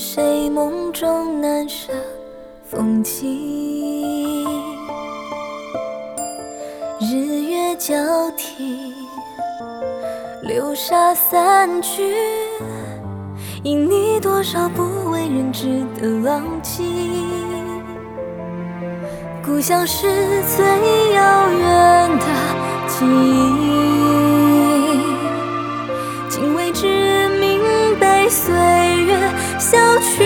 谁梦中南山风景，日月交替，流沙散去，因你多少不为人知的忘记。故乡是最遥远的记忆，今为之明被岁月消去。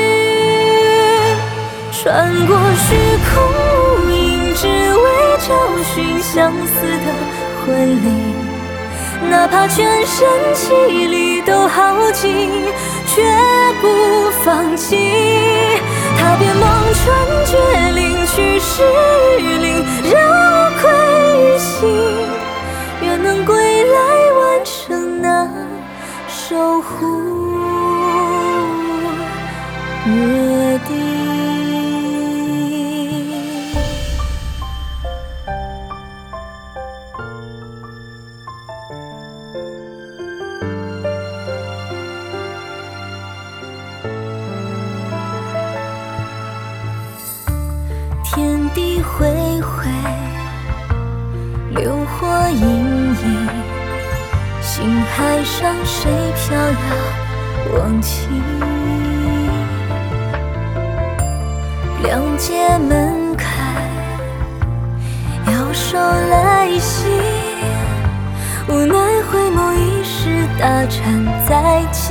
穿过虚空无影，只为找寻相似的魂灵。哪怕全身气力都耗尽，却不放弃。踏遍忘川绝岭，去世与灵，让我归于心。愿能归来完成那守护约定。天地恢恢，流火隐隐，星海上谁飘摇忘情？两界门开，摇手来袭，无奈回眸已是大战在即。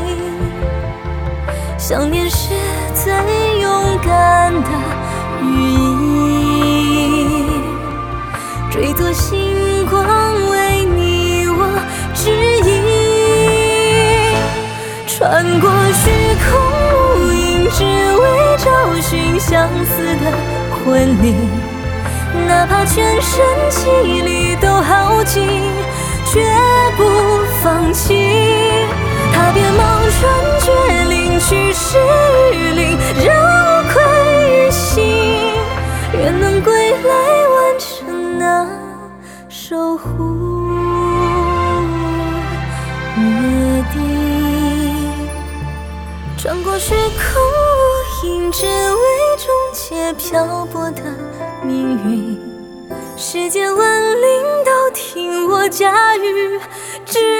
想念是最勇敢的羽翼，追作星光为你我指引。穿过虚空无影，只为找寻相似的魂灵。哪怕全身气力都耗尽，绝不放弃。踏遍忘川绝岭，去世与灵，让我归于心。愿能归来完成那守护约定。穿过虚空无影，只为终结漂泊的命运。世间万灵都听我驾驭，只